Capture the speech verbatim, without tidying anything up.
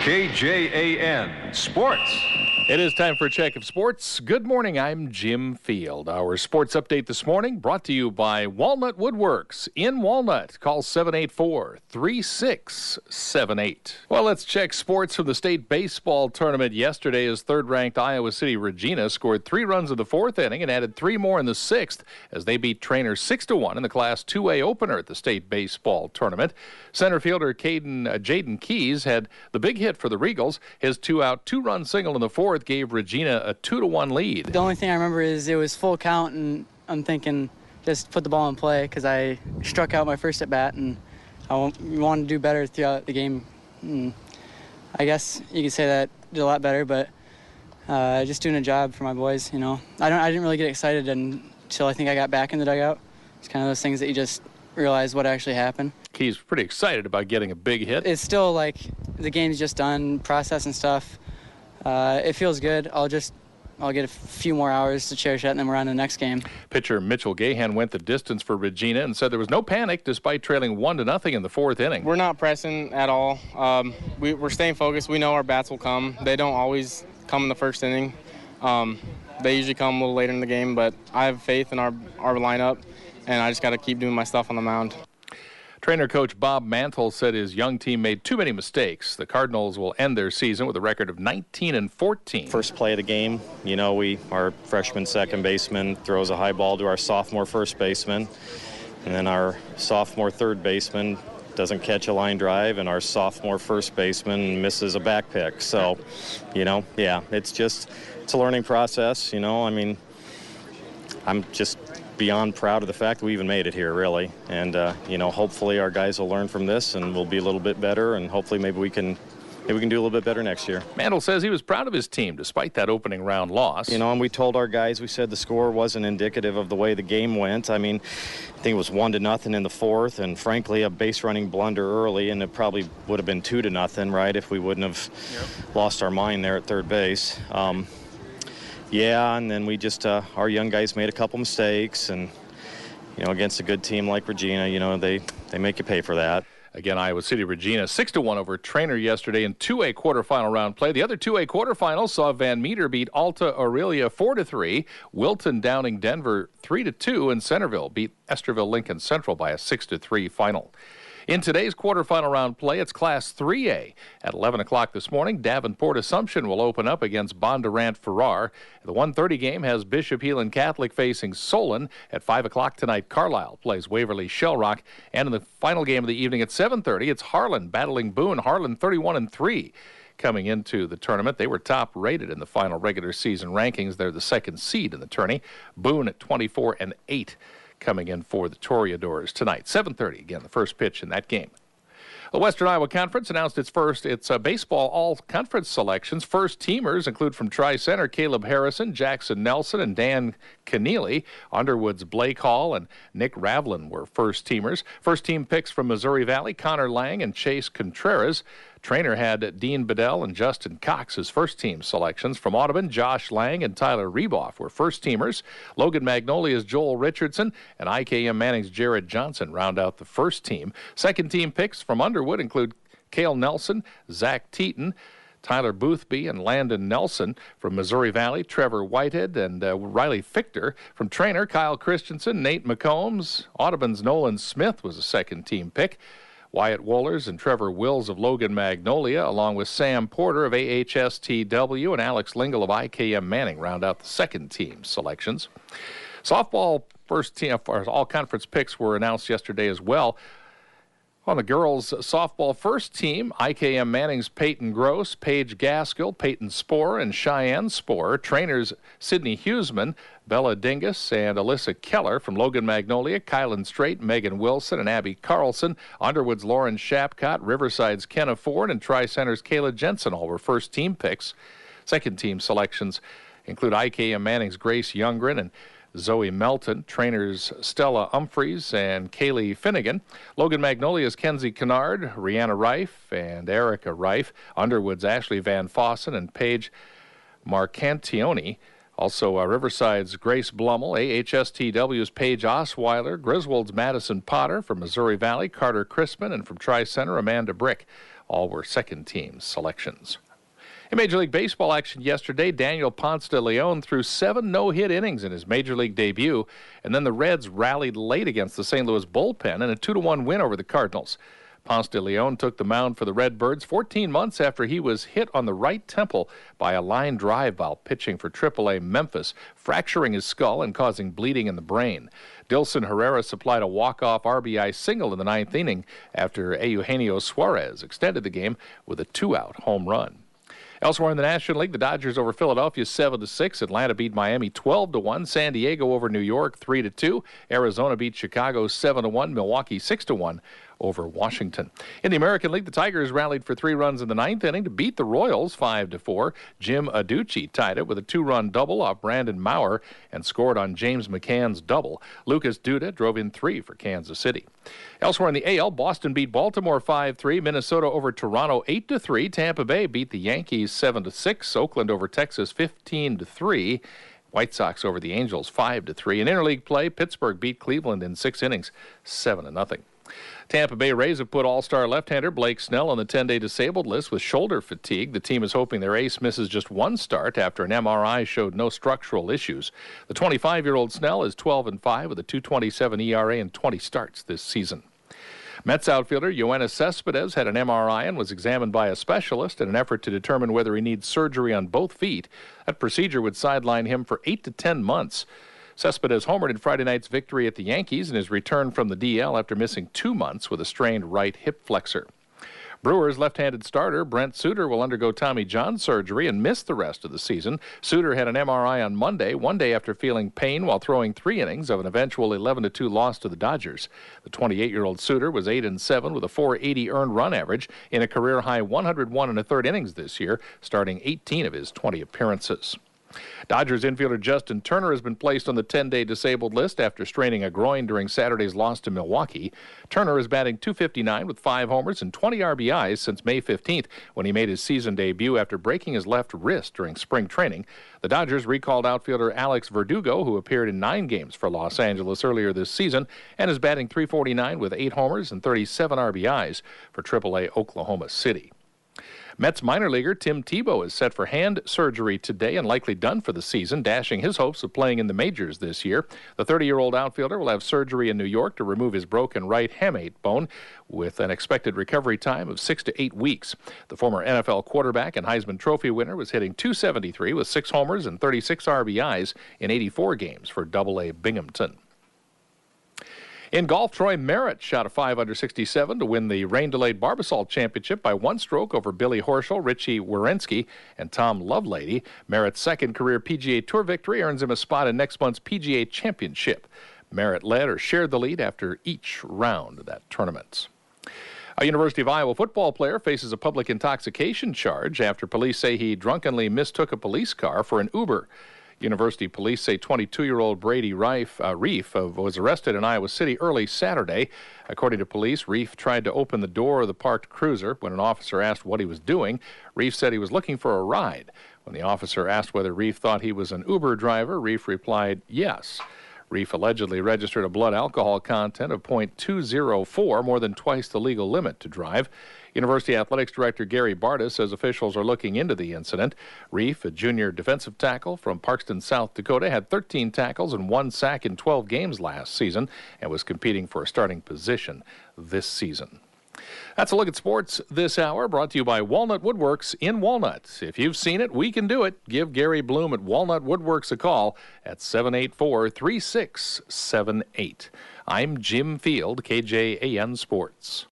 K J A N Sports. It is time for a check of sports. Good morning, I'm Jim Field. Our sports update this morning brought to you by Walnut Woodworks in Walnut. Call seven eight four, three six seven eight. Well, let's check sports from the state baseball tournament yesterday as third-ranked Iowa City Regina scored three runs in the fourth inning and added three more in the sixth as they beat Trainer six to one in the Class two A opener at the state baseball tournament. Center fielder Caden, uh, Jaden Keys had the big hit for the Regals. His two-out, two-run single in the fourth gave Regina a two to one lead. The only thing I remember is it was full count, and I'm thinking just put the ball in play because I struck out my first at bat, and I wanted to do better throughout the game. And I guess you could say that I did a lot better, but uh, just doing a job for my boys. You know, I don't. I didn't really get excited until I think I got back in the dugout. It's kind of those things that you just realize what actually happened. Keys pretty excited about getting a big hit. It's still like the game's just done, process and stuff. Uh, it feels good. I'll just, I'll get a few more hours to cherish that, and then we're on to the next game. Pitcher Mitchell Gahan went the distance for Regina and said there was no panic despite trailing one to nothing in the fourth inning. We're not pressing at all. Um, we, we're staying focused. We know our bats will come. They don't always come in the first inning. Um, they usually come a little later in the game, but I have faith in our, our lineup, and I just got to keep doing my stuff on the mound. Trainer coach Bob Mantle said his young team made too many mistakes. The Cardinals will end their season with a record of nineteen and fourteen. First play of the game, you know, we our freshman second baseman throws a high ball to our sophomore first baseman, and then our sophomore third baseman doesn't catch a line drive, and our sophomore first baseman misses a back pick. So, you know, yeah, it's just it's a learning process. You know, I mean, I'm just beyond proud of the fact that we even made it here, really. And, uh, you know, hopefully our guys will learn from this and we'll be a little bit better, and hopefully maybe we can maybe we can do a little bit better next year. Mantle says he was proud of his team despite that opening round loss. You know, and we told our guys, we said the score wasn't indicative of the way the game went. I mean, I think it was one to nothing in the fourth, and frankly, a base running blunder early, and it probably would have been two to nothing, right, if we wouldn't have yep. lost our mind there at third base. Um, Yeah, and then we just, uh, our young guys made a couple mistakes, and, you know, against a good team like Regina, you know, they, they make you pay for that. Again, Iowa City Regina six to one over Trainer yesterday in two A quarterfinal round play. The other two A quarterfinals saw Van Meter beat Alta Aurelia four to three, Wilton Downing Denver three to two, and Centerville beat Esterville Lincoln Central by a six to three final. In today's quarterfinal round play, it's Class three A. At eleven o'clock this morning, Davenport Assumption will open up against Bondurant Farrar. The one thirty game has Bishop Heelan Catholic facing Solon. At five o'clock tonight, Carlisle plays Waverly Shellrock. And in the final game of the evening at seven thirty, it's Harlan battling Boone. Harlan thirty-one and three. Coming into the tournament, they were top rated in the final regular season rankings. They're the second seed in the tourney. Boone at twenty-four and eight. Coming in for the Toreadors tonight. seven thirty, again, the first pitch in that game. The Western Iowa Conference announced its first, its uh, baseball all-conference selections. First teamers include from Tri-Center, Caleb Harrison, Jackson Nelson, and Dan Keneally. Underwood's Blake Hall and Nick Ravlin were first teamers. First team picks from Missouri Valley, Connor Lang and Chase Contreras. Trainer had Dean Bedell and Justin Cox as first-team selections. From Audubon, Josh Lang and Tyler Reboff were first-teamers. Logan Magnolia's Joel Richardson and I K M Manning's Jared Johnson round out the first team. Second-team picks from Underwood include Cale Nelson, Zach Teaton, Tyler Boothby and Landon Nelson. From Missouri Valley, Trevor Whitehead and uh, Riley Fichter. From Trainer, Kyle Christensen, Nate McCombs. Audubon's Nolan Smith was a second-team pick. Wyatt Wohlers and Trevor Wills of Logan Magnolia, along with Sam Porter of A H S T W and Alex Lingle of I K M Manning, round out the second-team selections. Softball first team, all-conference picks were announced yesterday as well. On the girls' softball first team, I K M Manning's Peyton Gross, Paige Gaskill, Peyton Spohr, and Cheyenne Spohr. Trainers Sydney Huseman, Bella Dingus, and Alyssa Keller. From Logan Magnolia, Kylan Strait, Megan Wilson, and Abby Carlson. Underwood's Lauren Shapcott, Riverside's Kenna Ford, and Tri-Center's Kayla Jensen all were first-team picks. Second-team selections include I K M Manning's Grace Youngren and Zoe Melton, trainers Stella Humphreys and Kaylee Finnegan. Logan Magnolia's Kenzie Kennard, Rihanna Reif, and Erica Reif. Underwood's Ashley Van Fossen and Paige Marcantioni. Also, uh, Riverside's Grace Blummel, A H S T W's Paige Osweiler, Griswold's Madison Potter. From Missouri Valley, Carter Crispin, and from Tri-Center, Amanda Brick. All were second-team selections. In Major League Baseball action yesterday, Daniel Ponce de Leon threw seven no-hit innings in his Major League debut, and then the Reds rallied late against the Saint Louis bullpen in a two to one win over the Cardinals. Ponce de Leon took the mound for the Redbirds fourteen months after he was hit on the right temple by a line drive while pitching for triple A Memphis, fracturing his skull and causing bleeding in the brain. Dilson Herrera supplied a walk-off R B I single in the ninth inning after Eugenio Suarez extended the game with a two-out home run. Elsewhere in the National League, the Dodgers over Philadelphia seven to six. Atlanta beat Miami twelve to one. San Diego over New York three to two. Arizona beat Chicago seven to one. Milwaukee six to one over Washington. In the American League, the Tigers rallied for three runs in the ninth inning to beat the Royals five to four. Jim Adducci tied it with a two-run double off Brandon Maurer and scored on James McCann's double. Lucas Duda drove in three for Kansas City. Elsewhere in the A L, Boston beat Baltimore five three. Minnesota over Toronto eight to three. Tampa Bay beat the Yankees seven to six. Oakland over Texas fifteen to three. White Sox over the Angels five to three. In interleague play, Pittsburgh beat Cleveland in six innings seven to nothing. Tampa Bay Rays have put all-star left-hander Blake Snell on the ten-day disabled list with shoulder fatigue. The team is hoping their ace misses just one start after an M R I showed no structural issues. The twenty-five-year-old Snell is twelve and five with a two twenty-seven E R A and twenty starts this season. Mets outfielder Yoenis Cespedes had an M R I and was examined by a specialist in an effort to determine whether he needs surgery on both feet. That procedure would sideline him for eight to ten months. Cespedes homered in Friday night's victory at the Yankees and his return from the D L after missing two months with a strained right hip flexor. Brewers left-handed starter Brent Suter will undergo Tommy John surgery and miss the rest of the season. Suter had an M R I on Monday, one day after feeling pain while throwing three innings of an eventual eleven to two loss to the Dodgers. The twenty-eight-year-old Suter was eight and seven with a four eighty earned run average in a career-high one hundred one and a third innings this year, starting eighteen of his twenty appearances. Dodgers infielder Justin Turner has been placed on the ten-day disabled list after straining a groin during Saturday's loss to Milwaukee. Turner is batting two fifty-nine with five homers and twenty R B Is since May fifteenth when he made his season debut after breaking his left wrist during spring training. The Dodgers recalled outfielder Alex Verdugo, who appeared in nine games for Los Angeles earlier this season and is batting three forty-nine with eight homers and thirty-seven R B Is for triple A Oklahoma City. Mets minor leaguer Tim Tebow is set for hand surgery today and likely done for the season, dashing his hopes of playing in the majors this year. The thirty-year-old outfielder will have surgery in New York to remove his broken right hamate bone with an expected recovery time of six to eight weeks. The former N F L quarterback and Heisman Trophy winner was hitting two seventy-three with six homers and thirty-six R B Is in eighty-four games for double A Binghamton. In golf, Troy Merritt shot a five under sixty-seven to win the rain-delayed Barbasol Championship by one stroke over Billy Horschel, Richie Werenski, and Tom Lovelady. Merritt's second career P G A Tour victory earns him a spot in next month's P G A Championship. Merritt led or shared the lead after each round of that tournament. A University of Iowa football player faces a public intoxication charge after police say he drunkenly mistook a police car for an Uber. University police say twenty-two-year-old Brady Reif, uh, Reef uh, was arrested in Iowa City early Saturday. According to police, Reef tried to open the door of the parked cruiser when an officer asked what he was doing. Reef said he was looking for a ride. When the officer asked whether Reef thought he was an Uber driver, Reef replied, yes. Reef allegedly registered a blood alcohol content of point two oh four, more than twice the legal limit to drive. University Athletics Director Gary Bartas says officials are looking into the incident. Reef, a junior defensive tackle from Parkston, South Dakota, had thirteen tackles and one sack in twelve games last season and was competing for a starting position this season. That's a look at sports this hour, brought to you by Walnut Woodworks in Walnut. If you've seen it, we can do it. Give Gary Bloom at Walnut Woodworks a call at seven eight four, three six seven eight. I'm Jim Field, K J A N Sports.